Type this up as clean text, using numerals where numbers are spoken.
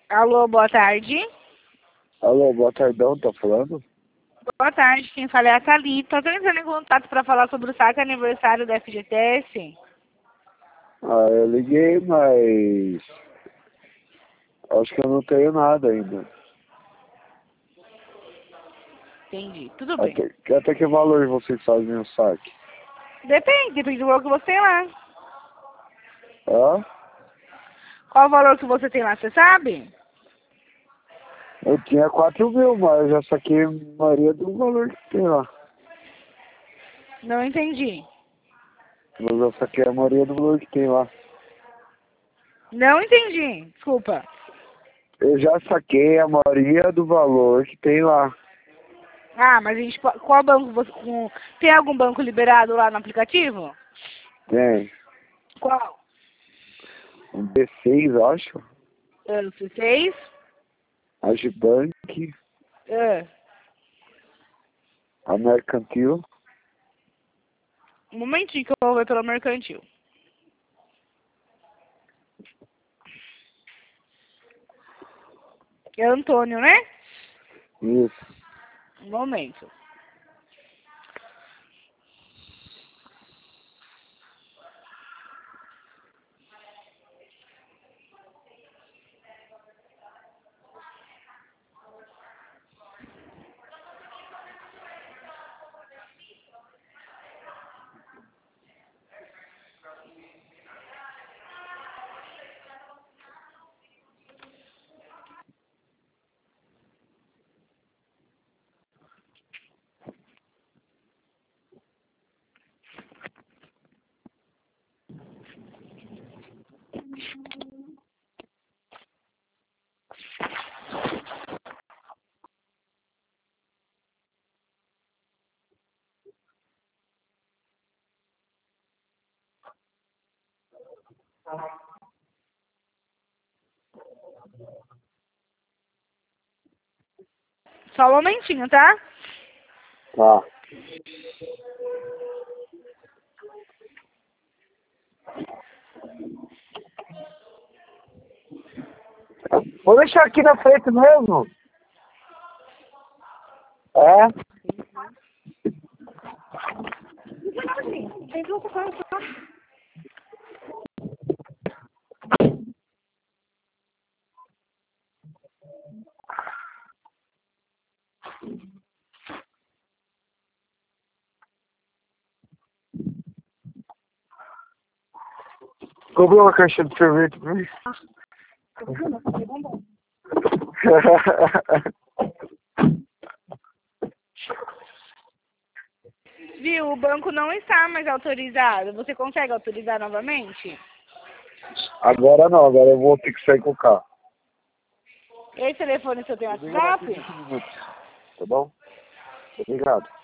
Alô, boa tarde. Alô, boa tardão, tá falando? Boa tarde, quem fala é a Thalita. Estou entrando em contato para falar sobre o saque aniversário da FGTS. Ah, eu liguei, mas acho que eu não tenho nada ainda. Entendi, tudo bem. Até que valor vocês fazem o saque? Depende do valor que você tem lá. Hã? Qual o valor que você tem lá, você sabe? Eu tinha 4.000, mas eu já saquei a maioria do valor que tem lá. Não entendi. Mas eu saquei a maioria do valor que tem lá. Não entendi, desculpa. Eu já saquei a maioria do valor que tem lá. Ah, mas a gente, qual banco você... Tem algum banco liberado lá no aplicativo? Tem Qual? um B6, acho. O C6? Agibank, a Mercantil. Um momentinho que eu vou ver pelo mercantil. É Antônio, né? Isso. Um momento. Só um momentinho, tá? Tá. Vou deixar aqui na frente mesmo. É? Tem que ocupar, tá? Comprou uma caixa de sorvete pra mim? Viu, o banco não está mais autorizado. Você consegue autorizar novamente? Agora não, agora eu vou ter que sair com o carro. Esse telefone seu tem WhatsApp? Tá bom? Obrigado.